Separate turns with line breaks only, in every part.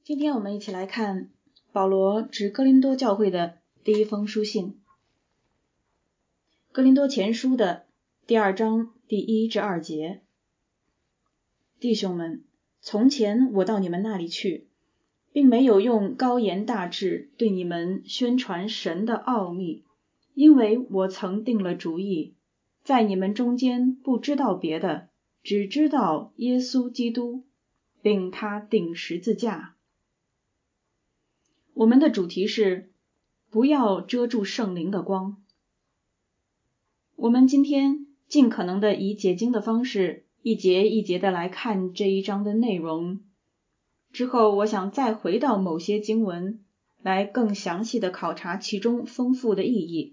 今天我们一起来看保罗致哥林多教会的第一封书信，哥林多前书的第2章第1至2节。弟兄们，从前我到你们那里去，并没有用高言大志对你们宣传神的奥秘，因为我曾定了主意，在你们中间不知道别的，只知道耶稣基督，并他钉十字架。我们的主题是不要遮住圣灵的光。我们今天尽可能的以解经的方式一节一节的来看这一章的内容，之后我想再回到某些经文来更详细的考察其中丰富的意义。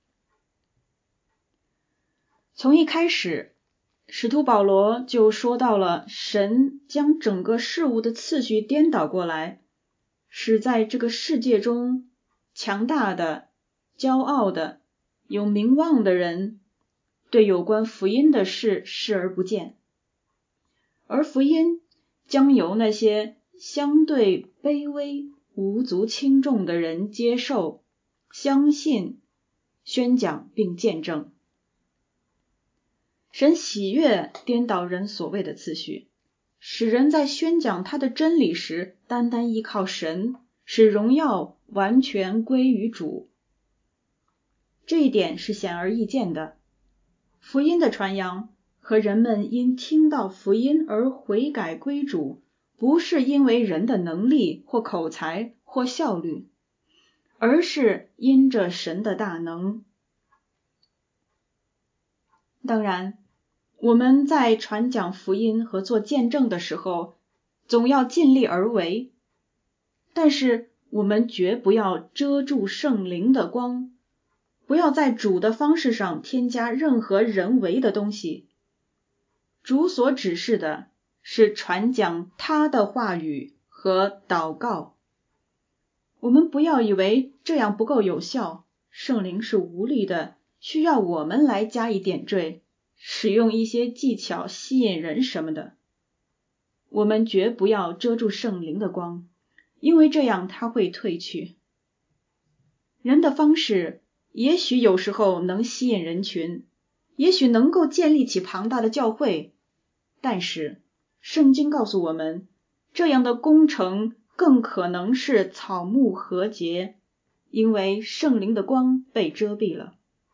从一开始，使徒保罗就说到了神将整个事物的次序颠倒过来，使在这个世界中强大的、骄傲的、有名望的人对有关福音的事视而不见，而福音将由那些相对卑微、无足轻重的人接受、相信、宣讲并见证。神喜悦颠倒人所谓的次序，使人在宣讲他的真理时单单依靠神，使荣耀完全归于主。这一点是显而易见的。福音的传扬和人们因听到福音而悔改归主，不是因为人的能力或口才或效率，而是因着神的大能。当然，我们在传讲福音和做见证的时候，总要尽力而为，但是我们绝不要遮住圣灵的光，不要在主的方式上添加任何人为的东西。主所指示的是传讲他的话语和祷告。我们不要以为这样不够有效，圣灵是无力的，需要我们来加以点缀，使用一些技巧吸引人什么的。我们绝不要遮住圣灵的光，因为这样它会退去。人的方式也许有时候能吸引人群，也许能够建立起庞大的教会，但是圣经告诉我们，这样的工程更可能是草木禾秸，因为圣灵的光被遮蔽了。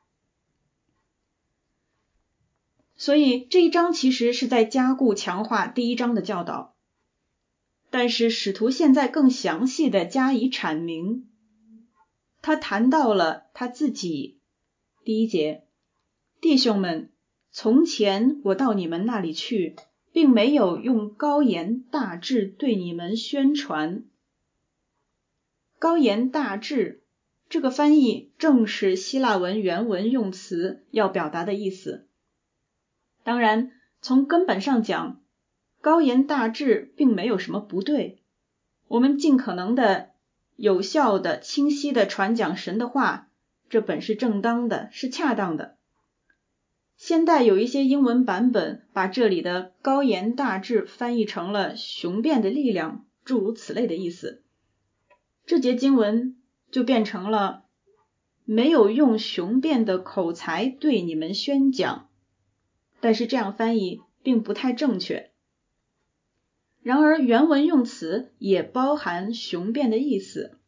所以这一章其实是在加固强化第1章的教导，但是使徒现在更详细的加以阐明。他谈到了他自己。第1节，弟兄们，从前我到你们那里去，并没有用高言大志对你们宣传。高言大志，这个翻译正是希腊文原文用词要表达的意思。当然，从根本上讲，高言大志并没有什么不对。我们尽可能的、有效的、清晰的传讲神的话，这本是正当的，是恰当的。现代有一些英文版本把这里的高言大志翻译成了雄辩的力量，诸如此类的意思。这节经文就变成了没有用雄辩的口才对你们宣讲，但是这样翻译并不太正确。然而原文用词也包含雄辩的意思。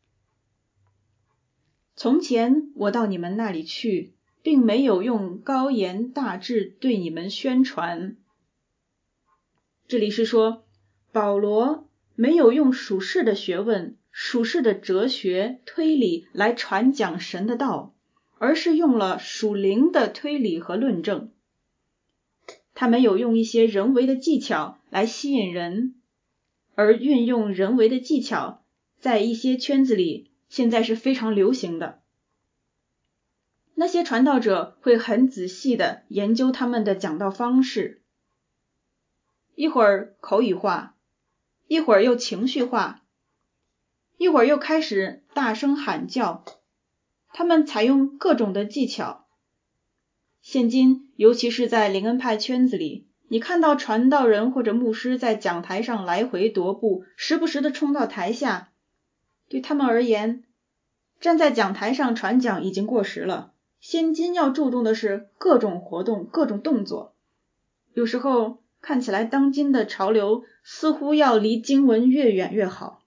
从前我到你们那里去，并没有用高言大志对你们宣传。这里是说，保罗没有用属世的学问、属世的哲学、推理来传讲神的道，而是用了属灵的推理和论证。他没有用一些人为的技巧来吸引人，而运用人为的技巧在一些圈子里现在是非常流行的。那些传道者会很仔细地研究他们的讲道方式，一会儿口语化，一会儿又情绪化，一会儿又开始大声喊叫。他们采用各种的技巧。现今尤其是在灵恩派圈子里， 你看到传道人或者牧师在讲台上来回踱步，时不时地冲到台下，对他们而言，站在讲台上传讲已经过时了，现今要注重的是各种活动、各种动作。有时候看起来当今的潮流似乎要离经文越远越好。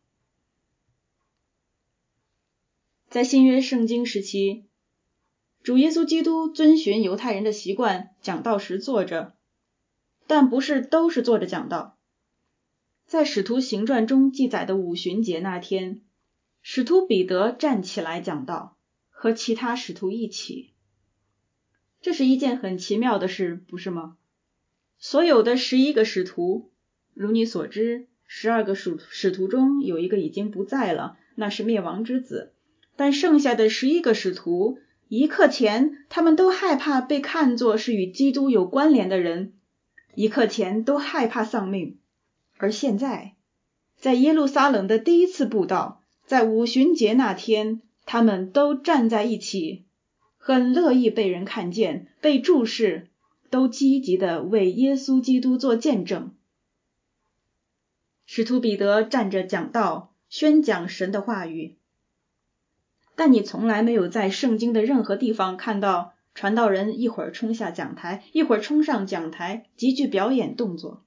在新约圣经时期，主耶稣基督遵循犹太人的习惯，讲道时坐着，但不是都是坐着讲道。在使徒行传中记载的五旬节那天，使徒彼得站起来讲道，和其他使徒一起。这是一件很奇妙的事，不是吗？所有的11个使徒，如你所知，12个使徒中有一个已经不在了，那是灭亡之子。但剩下的11个使徒，一刻前他们都害怕被看作是与基督有关联的人，一刻前都害怕丧命。而现在，在耶路撒冷的第一次布道，在五旬节那天，他们都站在一起，很乐意被人看见，被注视，都积极地为耶稣基督做见证。使徒彼得站着讲道，宣讲神的话语。但你从来没有在圣经的任何地方看到传道人一会儿冲下讲台，一会儿冲上讲台，极具表演动作。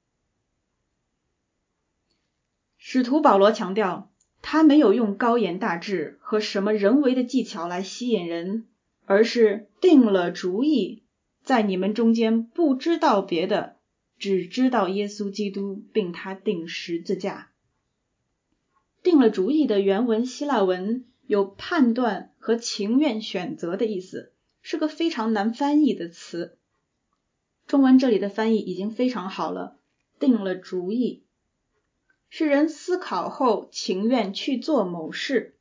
使徒保罗强调，他没有用高言大志和什么人为的技巧来吸引人，而是定了主意，在你们中间不知道别的，只知道耶稣基督，并他钉十字架。定了主意的原文希腊文有判断和情愿选择的意思，是个非常难翻译的词。中文这里的翻译已经非常好了，定了主意，是人思考后情愿去做某事。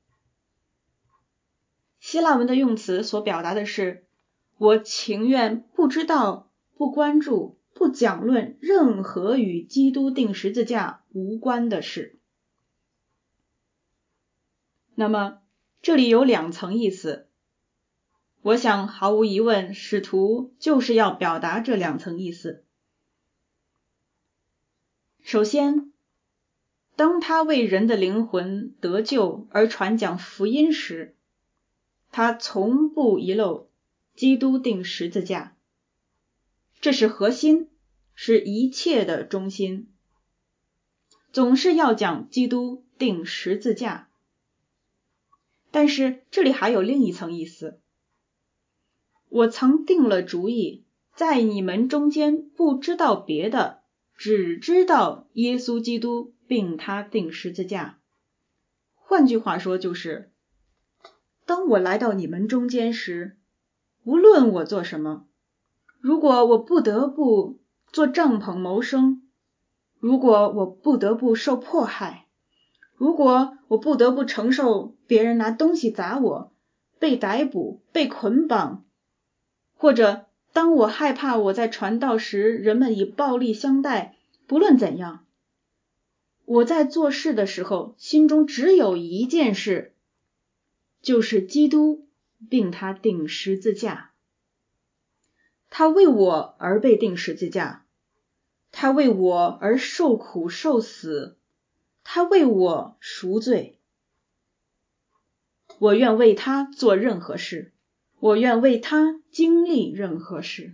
希腊文的用词所表达的是，我情愿不知道、不关注、不讲论任何与基督钉十字架无关的事。那么这里有2层意思，我想毫无疑问，使徒就是要表达这2层意思。首先，当他为人的灵魂得救而传讲福音时，他从不遗漏基督钉十字架，这是核心，是一切的中心，总是要讲基督钉十字架。但是这里还有另一层意思，我曾定了主意，在你们中间不知道别的，只知道耶稣基督并他钉十字架。换句话说就是，当我来到你们中间时，无论我做什么，如果我不得不做帐篷谋生，如果我不得不受迫害，如果我不得不承受别人拿东西砸我，被逮捕、被捆绑，或者当我害怕我在传道时人们以暴力相待，不论怎样，我在做事的时候心中只有一件事，就是基督并他钉十字架。他为我而被钉十字架，他为我而受苦受死，他为我赎罪。我愿为他做任何事，我愿为他经历任何事。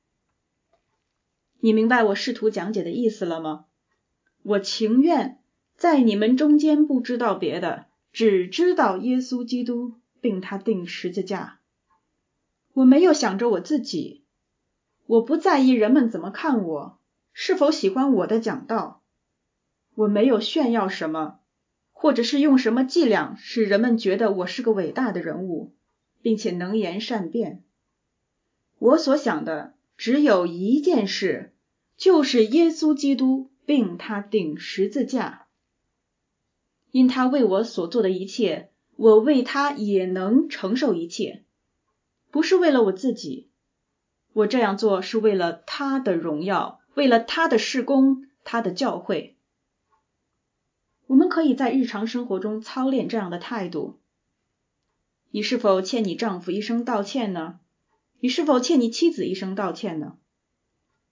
你明白我试图讲解的意思了吗？我情愿在你们中间不知道别的，只知道耶稣基督并他钉十字架。我没有想着我自己，我不在意人们怎么看我，是否喜欢我的讲道。我没有炫耀什么，或者是用什么伎俩使人们觉得我是个伟大的人物，并且能言善辩。我所想的只有一件事，就是耶稣基督并他钉十字架。因他为我所做的一切，我为他也能承受一切，不是为了我自己，我这样做是为了他的荣耀，为了他的事工，他的教会。我们可以在日常生活中操练这样的态度。你是否欠你丈夫一声道歉呢？你是否欠你妻子一声道歉呢？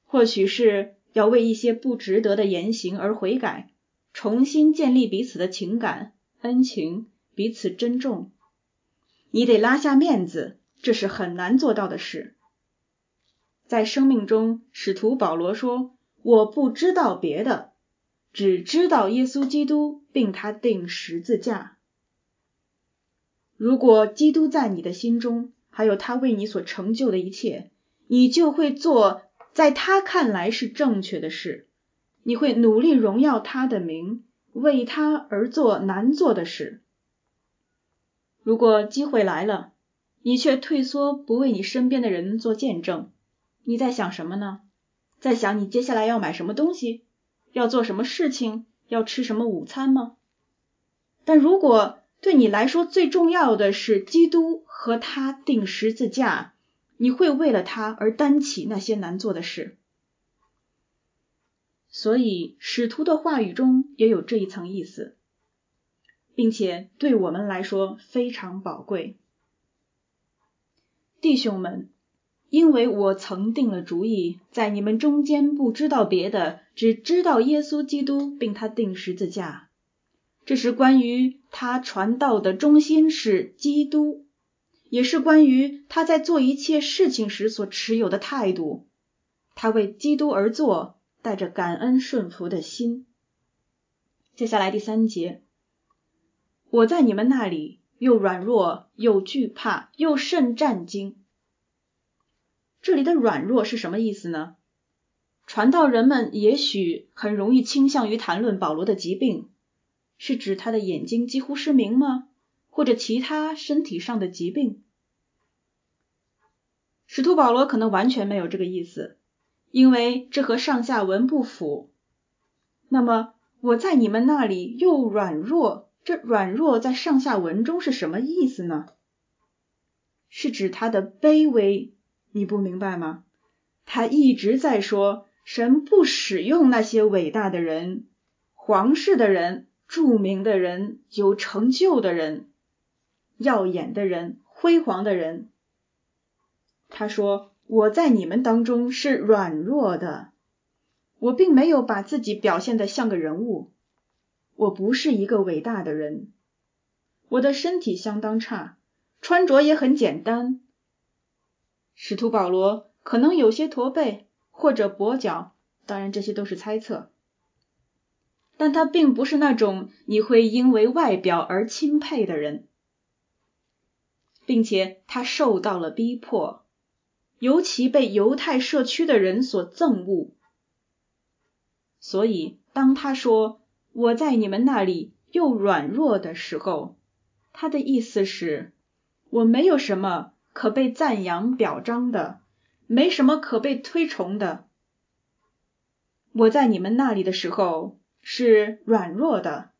或许是要为一些不值得的言行而悔改，重新建立彼此的情感、恩情，彼此珍重。你得拉下面子，这是很难做到的事。在生命中，使徒保罗说，我不知道别的，只知道耶稣基督并他钉十字架。如果基督在你的心中，还有他为你所成就的一切，你就会做在他看来是正确的事，你会努力荣耀他的名，为他而做难做的事。如果机会来了，你却退缩，不为你身边的人做见证，你在想什么呢？在想你接下来要买什么东西，要做什么事情，要吃什么午餐吗？但如果对你来说最重要的是基督和他钉十字架，你会为了他而担起那些难做的事。所以使徒的话语中也有这一层意思，并且对我们来说非常宝贵。弟兄们，因为我曾定了主意，在你们中间不知道别的，只知道耶稣基督并他钉十字架。这是关于他传道的中心是基督，也是关于他在做一切事情时所持有的态度。他为基督而做，带着感恩顺服的心。接下来第3节，我在你们那里又软弱又惧怕又甚战惊。这里的软弱是什么意思呢？传道人们也许很容易倾向于谈论保罗的疾病，是指他的眼睛几乎失明吗？或者其他身体上的疾病？使徒保罗可能完全没有这个意思，因为这和上下文不符。那么我在你们那里又软弱，这软弱在上下文中是什么意思呢？是指他的卑微，你不明白吗？他一直在说神不使用那些伟大的人、皇室的人、著名的人、有成就的人、耀眼的人、辉煌的人。他说，我在你们当中是软弱的，我并没有把自己表现得像个人物，我不是一个伟大的人，我的身体相当差，穿着也很简单。使徒保罗可能有些驼背或者跛脚，当然这些都是猜测，但他并不是那种你会因为外表而钦佩的人，并且他受到了逼迫，尤其被犹太社区的人所憎恶。所以当他说我在你们那里又软弱的时候，他的意思是我没有什么可被赞扬表彰的，没什么可被推崇的。我在你们那里的时候是软弱的，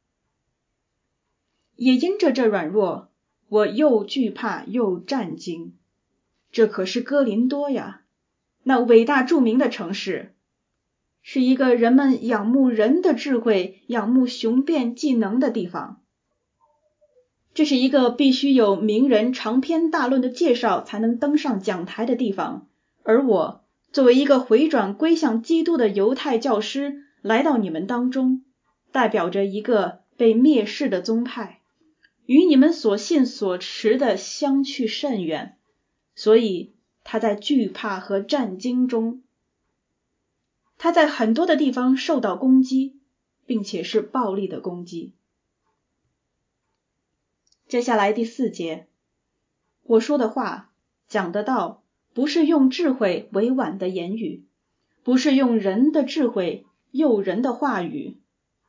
也因着这软弱，我又惧怕又战惊。这可是哥林多呀，那伟大著名的城市，是一个人们仰慕人的智慧、仰慕雄辩技能的地方。这是一个必须有名人长篇大论的介绍才能登上讲台的地方，而我作为一个回转归向基督的犹太教师来到你们当中，代表着一个被蔑视的宗派，与你们所信所持的相去甚远，所以他在惧怕和战惊中，他在很多的地方受到攻击，并且是暴力的攻击。接下来第4节，我说的话、讲的道，不是用智慧委婉的言语，不是用人的智慧诱人的话语。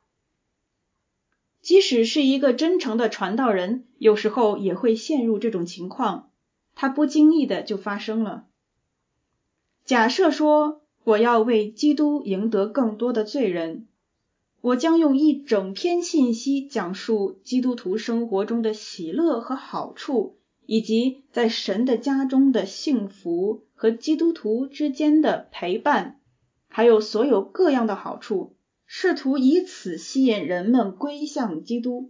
即使是一个真诚的传道人，有时候也会陷入这种情况，他不经意的就发生了。假设说，我要为基督赢得更多的罪人，我将用一整篇信息讲述基督徒生活中的喜乐和好处，以及在神的家中的幸福和基督徒之间的陪伴，还有所有各样的好处，试图以此吸引人们归向基督。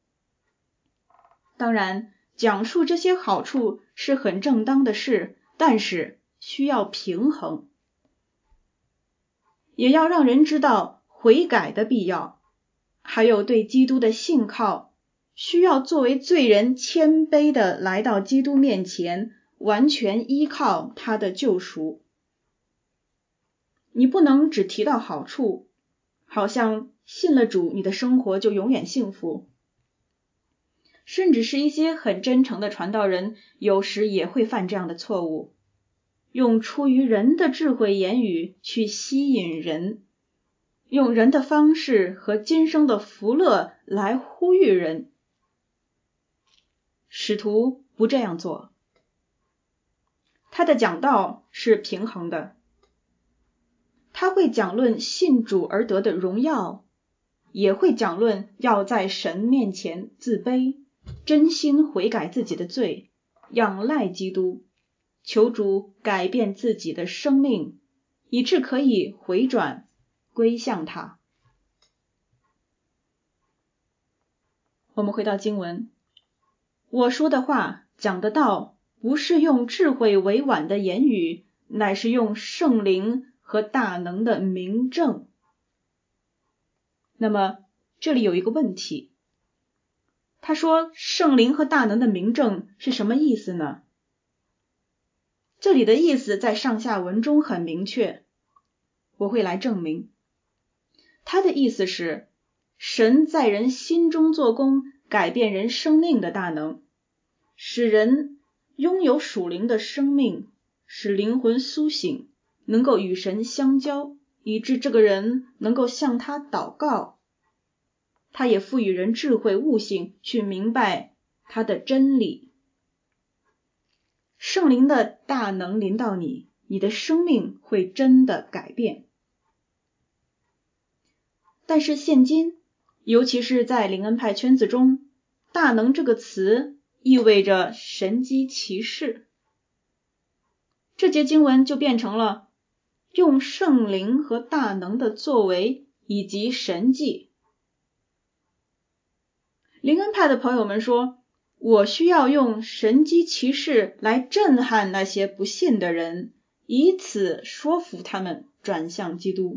当然，讲述这些好处是很正当的事，但是需要平衡。 也要让人知道悔改的必要，还有对基督的信靠，需要作为罪人谦卑地来到基督面前，完全依靠他的救赎。你不能只提到好处，好像信了主，你的生活就永远幸福。甚至是一些很真诚的传道人，有时也会犯这样的错误，用出于人的智慧言语去吸引人，用人的方式和今生的福乐来呼吁人。使徒不这样做，他的讲道是平衡的，他会讲论信主而得的荣耀，也会讲论要在神面前自卑，真心悔改自己的罪，仰赖基督，求主改变自己的生命，以致可以回转归向他。我们回到经文，我说的话讲的道，不是用智慧委婉的言语，乃是用圣灵和大能的明证。那么这里有一个问题，他说圣灵和大能的明证是什么意思呢？这里的意思在上下文中很明确，我会来证明。他的意思是，神在人心中做工，改变人生命的大能，使人拥有属灵的生命，使灵魂苏醒，能够与神相交，以致这个人能够向他祷告。他也赋予人智慧悟性，去明白他的真理。圣灵的大能临到你，你的生命会真的改变。但是现今，尤其是在灵恩派圈子中，大能这个词意味着神机骑士。这节经文就变成了用圣灵和大能的作为以及神迹。灵恩派的朋友们说，我需要用神机骑士来震撼那些不信的人，以此说服他们转向基督。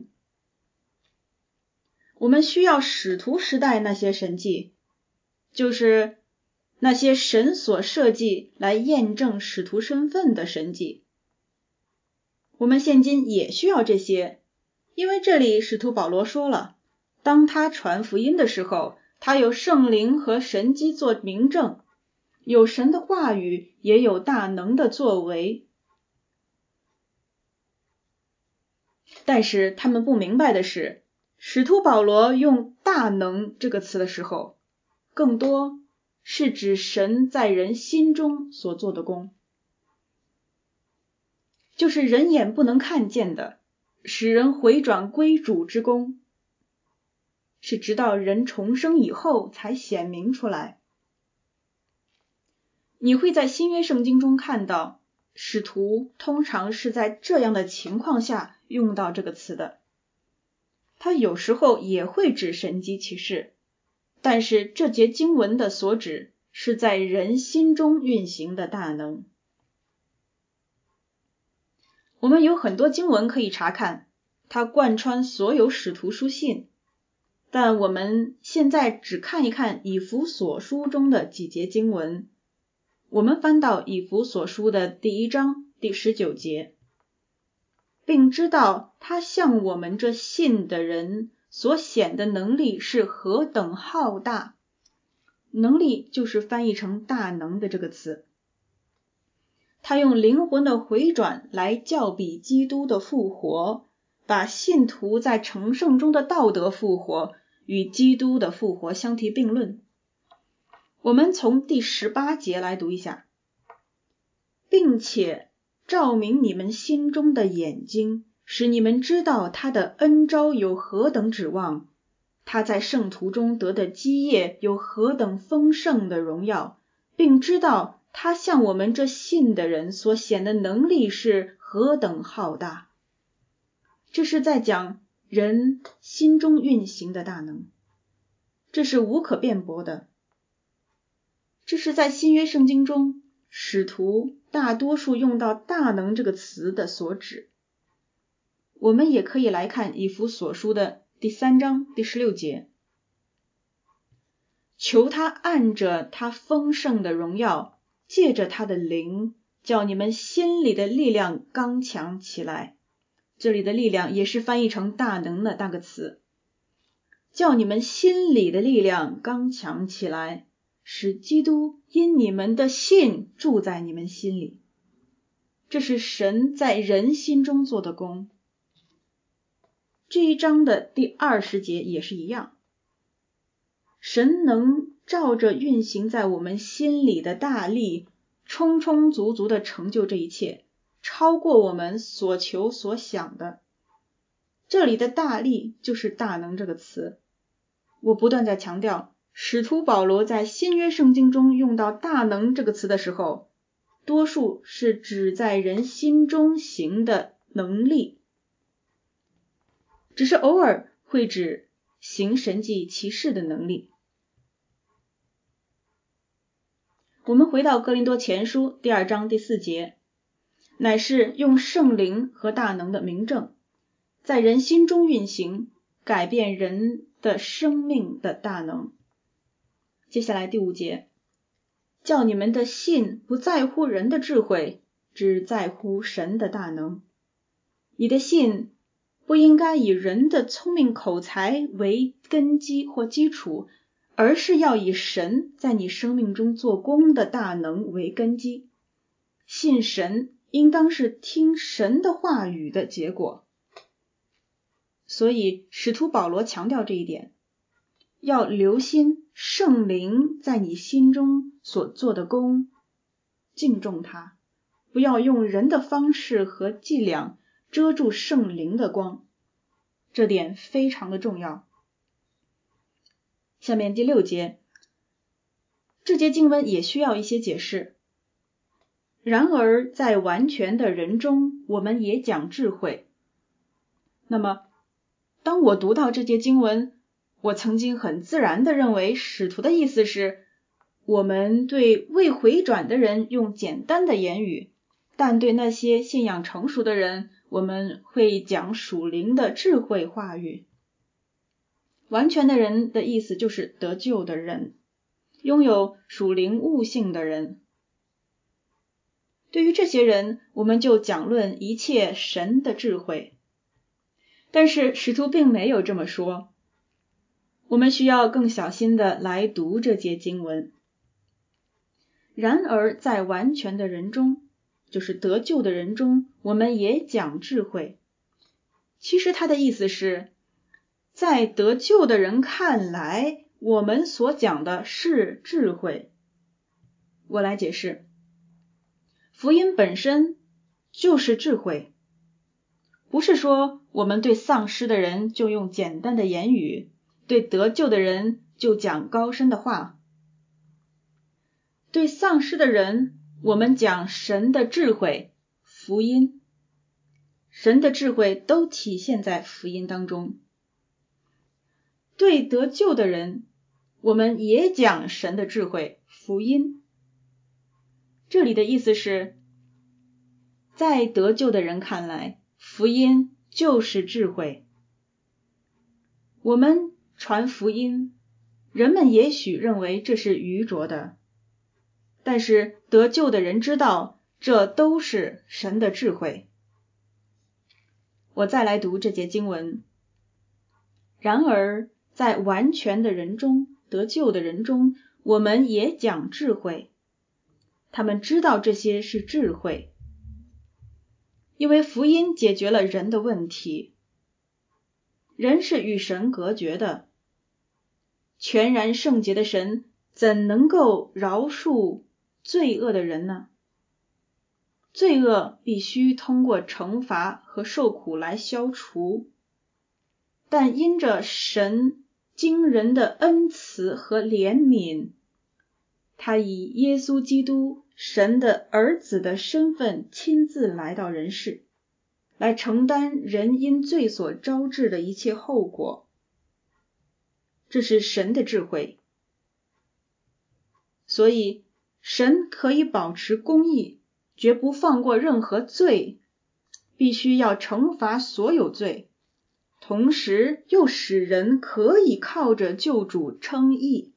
我们需要使徒时代那些神迹，就是那些神所设计来验证使徒身份的神迹。我们现今也需要这些，因为这里使徒保罗说了，当他传福音的时候，他有圣灵和神迹做明证，有神的话语，也有大能的作为。但是他们不明白的是，使徒保罗用大能这个词的时候，更多是指神在人心中所做的工，就是人眼不能看见的，使人回转归主之功，是直到人重生以后才显明出来。你会在新约圣经中看到，使徒通常是在这样的情况下用到这个词的。他有时候也会指神迹奇事，但是这节经文的所指是在人心中运行的大能。我们有很多经文可以查看，它贯穿所有使徒书信，但我们现在只看一看以弗所书中的几节经文。我们翻到以弗所书的第1章第19节，并知道他向我们这信的人所显的能力是何等浩大。能力就是翻译成大能的这个词。他用灵魂的回转来校比基督的复活，把信徒在成圣中的道德复活与基督的复活相提并论。我们从第18节来读一下，并且照明你们心中的眼睛，使你们知道他的恩召有何等指望，他在圣徒中得的基业有何等丰盛的荣耀，并知道他向我们这信的人所显的能力是何等浩大。这是在讲人心中运行的大能，这是无可辩驳的。这是在新约圣经中使徒大多数用到大能这个词的所指。 我们也可以来看以弗所书的第3章第16节，求他按着他丰盛的荣耀，借着他的灵，叫你们心里的力量刚强起来。这里的力量也是翻译成大能的那个词，叫你们心里的力量刚强起来，使基督因你们的信住在你们心里。这是神在人心中做的工。这一章的第20节也是一样，神能照着运行在我们心里的大力，充充足足地成就这一切，超过我们所求所想的。这里的大力就是大能这个词。我不断在强调，使徒保罗在新约圣经中用到大能这个词的时候，多数是指在人心中行的能力，只是偶尔会指行神迹奇事的能力。我们回到哥林多前书第2章第4节，乃是用圣灵和大能的明证，在人心中运行，改变人的生命的大能。接下来第5节，叫你们的信不在乎人的智慧，只在乎神的大能。你的信不应该以人的聪明口才为根基或基础，而是要以神在你生命中做工的大能为根基。信神应当是听神的话语的结果。所以使徒保罗强调这一点，要留心圣灵在你心中所做的工，敬重他，不要用人的方式和伎俩遮住圣灵的光，这点非常的重要。下面第6节，这节经文也需要一些解释。然而在完全的人中，我们也讲智慧。那么当我读到这节经文，我曾经很自然地认为使徒的意思是，我们对未回转的人用简单的言语，但对那些信仰成熟的人，我们会讲属灵的智慧话语。完全的人的意思就是得救的人，拥有属灵悟性的人。对于这些人，我们就讲论一切神的智慧。但是使徒并没有这么说，我们需要更小心地来读这节经文。然而在完全的人中，就是得救的人中，我们也讲智慧。其实他的意思是，在得救的人看来，我们所讲的是智慧。我来解释，福音本身就是智慧，不是说我们对丧失的人就用简单的言语，对得救的人就讲高深的话。对丧失的人，我们讲神的智慧，福音。神的智慧都体现在福音当中。对得救的人，我们也讲神的智慧，福音。这里的意思是，在得救的人看来，福音就是智慧。我们传福音，人们也许认为这是愚拙的，但是得救的人知道，这都是神的智慧。我再来读这节经文。然而在完全的人中，得救的人中，我们也讲智慧。他们知道这些是智慧，因为福音解决了人的问题。人是与神隔绝的，全然圣洁的神怎能够饶恕罪恶的人呢？罪恶必须通过惩罚和受苦来消除，但因着神惊人的恩慈和怜悯，他以耶稣基督神的儿子的身份亲自来到人世，来承担人因罪所招致的一切后果。这是神的智慧。所以神可以保持公义，绝不放过任何罪， 必须要惩罚所有罪，同时又使人可以靠着救主称义。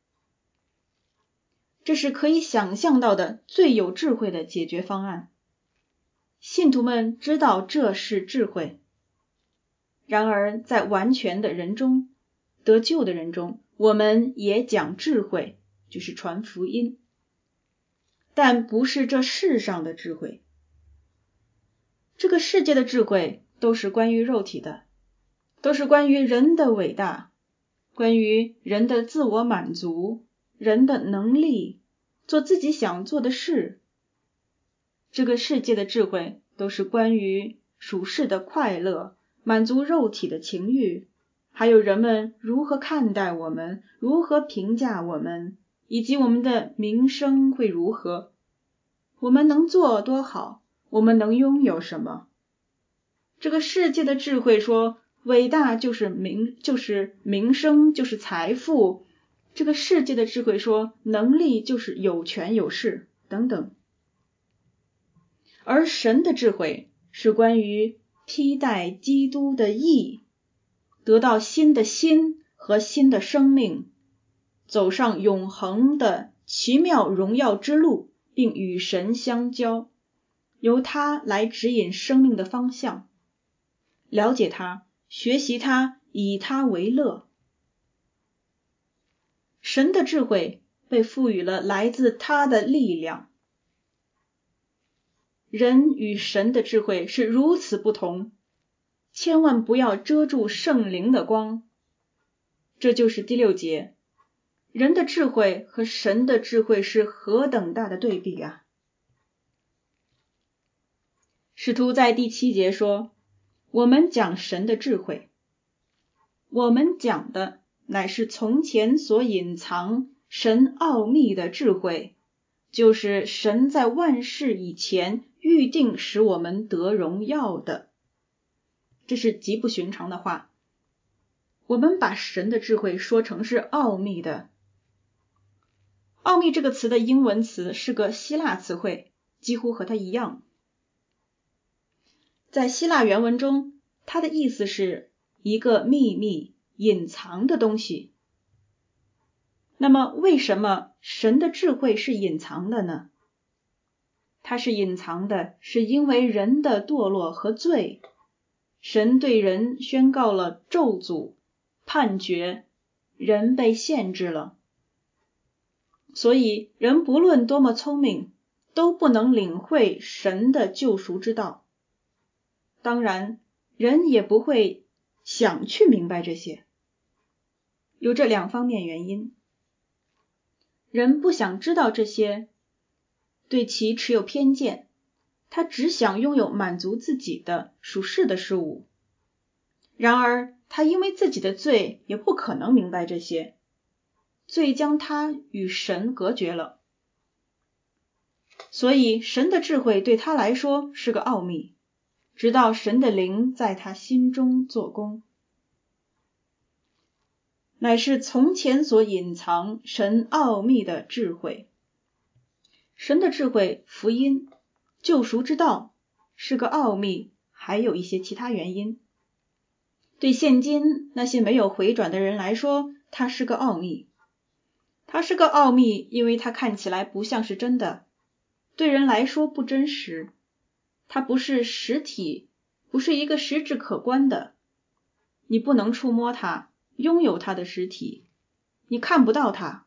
这是可以想象到的最有智慧的解决方案。信徒们知道这是智慧。然而在完全的人中，得救的人中，我们也讲智慧，就是传福音，但不是这世上的智慧。这个世界的智慧都是关于肉体的，都是关于人的伟大，关于人的自我满足，人的能力，做自己想做的事。这个世界的智慧都是关于属世的快乐，满足肉体的情欲，还有人们如何看待我们，如何评价我们，以及我们的名声会如何，我们能做多好，我们能拥有什么。这个世界的智慧说，伟大就是名声，就是财富。这个世界的智慧说，能力就是有权有势等等。而神的智慧是关于披戴基督的义，得到新的心和新的生命，走上永恒的奇妙荣耀之路，并与神相交，由他来指引生命的方向，了解他，学习他，以他为乐。神的智慧被赋予了来自他的力量。人与神的智慧是如此不同，千万不要遮住圣灵的光。这就是第6节，人的智慧和神的智慧是何等大的对比啊！使徒在第7节说，我们讲神的智慧，我们讲的乃是从前所隐藏神奥秘的智慧，就是神在万事以前预定使我们得荣耀的。这是极不寻常的话。我们把神的智慧说成是奥秘的。奥秘这个词的英文词是个希腊词汇，几乎和它一样。在希腊原文中，它的意思是一个秘密、隐藏的东西。那么为什么神的智慧是隐藏的呢？它是隐藏的，是因为人的堕落和罪，神对人宣告了咒诅、判决，人被限制了。所以人不论多么聪明，都不能领会神的救赎之道。当然，人也不会想去明白这些。有这2方面原因。人不想知道这些，对其持有偏见，他只想拥有满足自己的属世的事物。然而他因为自己的罪也不可能明白这些，罪将他与神隔绝了。所以神的智慧对他来说是个奥秘，直到神的灵在他心中做工，乃是从前所隐藏神奥秘的智慧。神的智慧、福音、救赎之道是个奥秘，还有一些其他原因。对现今那些没有回转的人来说，它是个奥秘。它是个奥秘，因为它看起来不像是真的，对人来说不真实。它不是实体，不是一个实质可观的。你不能触摸它，拥有它的实体，你看不到它。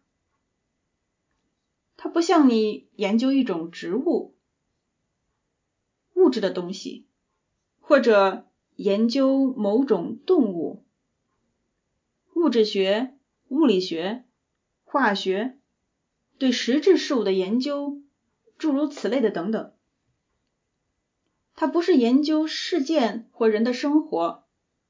它不像你研究一种植物、物质的东西，或者研究某种动物。物质学、物理学、化学，对实质事物的研究，诸如此类的等等。它不是研究事件或人的生活。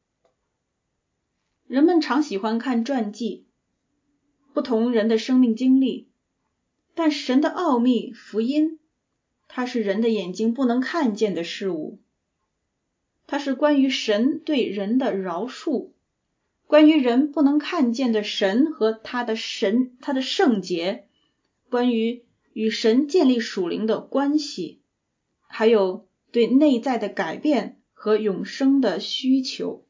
人们常喜欢看传记，不同人的生命经历，但神的奥秘、福音，它是人的眼睛不能看见的事物。它是关于神对人的饶恕，关于人不能看见的神和他的圣洁，关于与神建立属灵的关系，还有对内在的改变和永生的需求。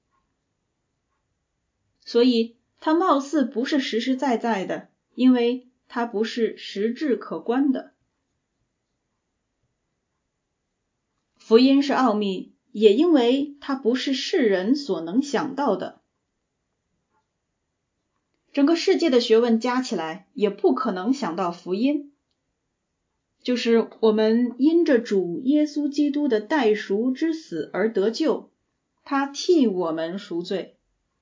所以它貌似不是实实在在的，因为它不是实质可观的。福音是奥秘，也因为它不是世人所能想到的。整个世界的学问加起来也不可能想到福音，就是我们因着主耶稣基督的代赎之死而得救，他替我们赎罪。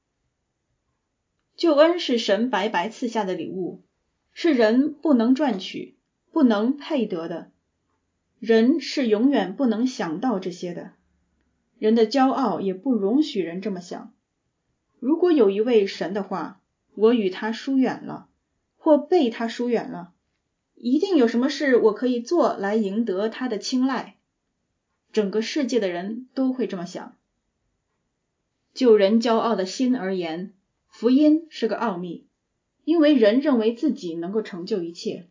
救恩是神白白赐下的礼物，是人不能赚取，不能配得的。人是永远不能想到这些的，人的骄傲也不容许人这么想。如果有一位神的话，我与他疏远了，或被他疏远了，一定有什么事我可以做来赢得他的青睐。整个世界的人都会这么想。就人骄傲的心而言，福音是个奥秘，因为人认为自己能够成就一切。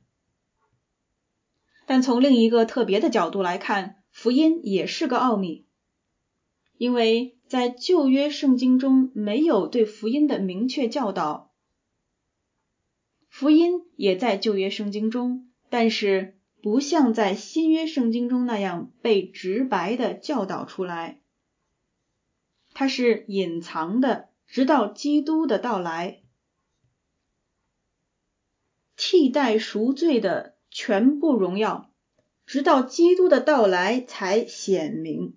但从另一个特别的角度来看，福音也是个奥秘，因为在旧约圣经中没有对福音的明确教导。福音也在旧约圣经中，但是不像在新约圣经中那样被直白地教导出来，它是隐藏的，直到基督的到来，替代赎罪的全部荣耀，直到基督的到来才显明。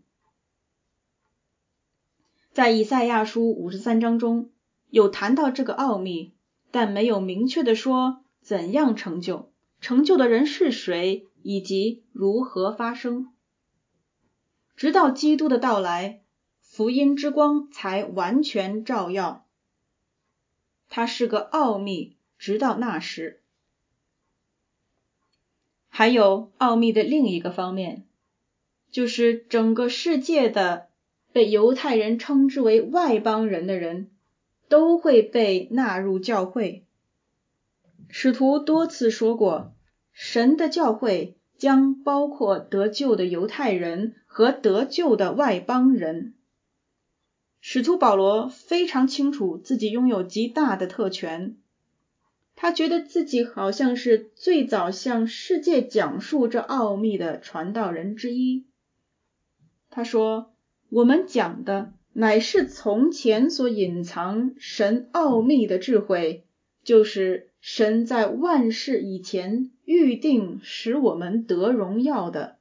在以赛亚书53章中有谈到这个奥秘，但没有明确地说怎样成就，成就的人是谁，以及如何发生。直到基督的到来，福音之光才完全照耀。它是个奥秘，直到那时。还有奥秘的另一个方面，就是整个世界的被犹太人称之为外邦人的人，都会被纳入教会。使徒多次说过，神的教会将包括得救的犹太人和得救的外邦人。使徒保罗非常清楚自己拥有极大的特权，他觉得自己好像是最早向世界讲述这奥秘的传道人之一。他说，我们讲的乃是从前所隐藏神奥秘的智慧，就是神在万事以前预定使我们得荣耀的。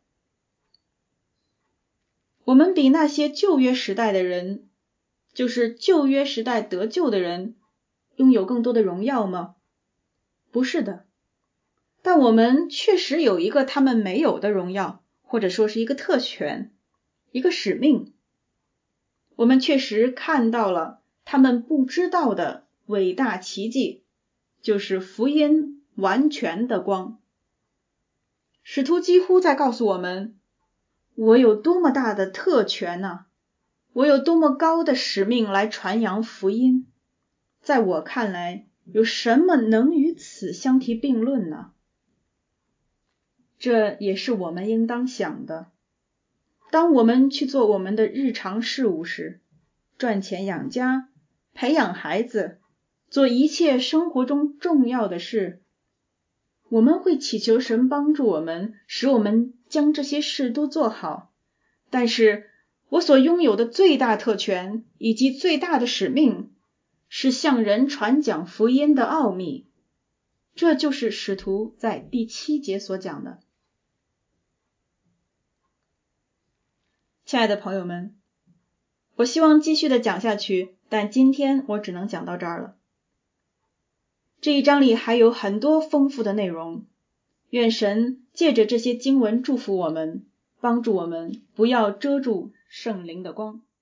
我们比那些旧约时代的人，就是旧约时代得救的人，拥有更多的荣耀吗？不是的，但我们确实有一个他们没有的荣耀，或者说是一个特权，一个使命。我们确实看到了他们不知道的伟大奇迹，就是福音完全的光。使徒几乎在告诉我们，我有多么大的特权啊，我有多么高的使命来传扬福音。在我看来，有什么能与此相提并论呢？这也是我们应当想的。当我们去做我们的日常事务时，赚钱养家，培养孩子，做一切生活中重要的事，我们会祈求神帮助我们，使我们将这些事都做好。但是我所拥有的最大特权以及最大的使命，是向人传讲福音的奥秘。这就是使徒在第7节所讲的。亲爱的朋友们，我希望继续的讲下去，但今天我只能讲到这儿了。这一章里还有很多丰富的内容，愿神借着这些经文祝福我们，帮助我们不要遮住圣灵的光。